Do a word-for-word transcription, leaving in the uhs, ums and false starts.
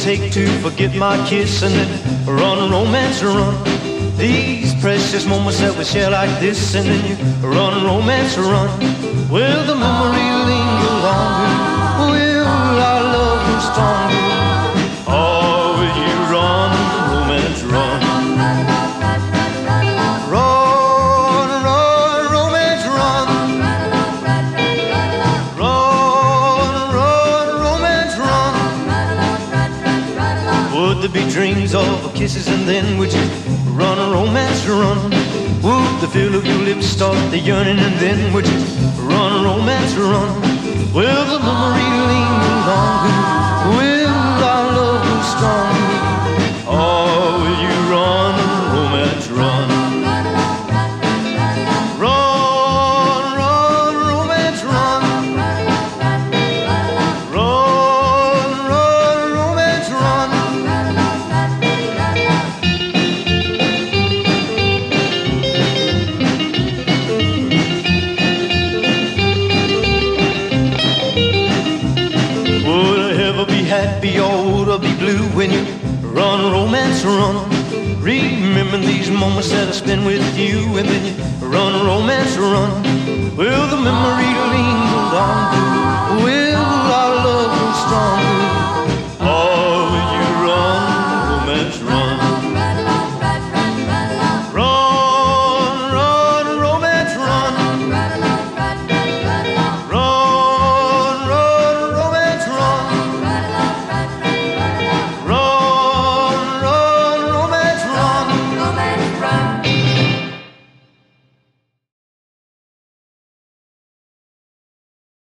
take to forget my kiss? And then run, romance, run. These precious moments that we share like this. And then you run, romance, run. Will the memory linger longer? Will our love grow stronger? Or will you run, romance, run? Run, run, romance, run. Run, run, romance, run. Would there be dreams of kisses, and then would you run, romance, run? Would the feel of your lips start the yearning, and then would you run, romance, run? Will the memory linger longer? Will our love grow stronger? Or will you run, romance, run? Run, run, romance, run. Run, run, romance, run. Happy or would I be blue when you run, romance, run? Remember these moments that I spend with you, and then you run, romance, run. Will the memory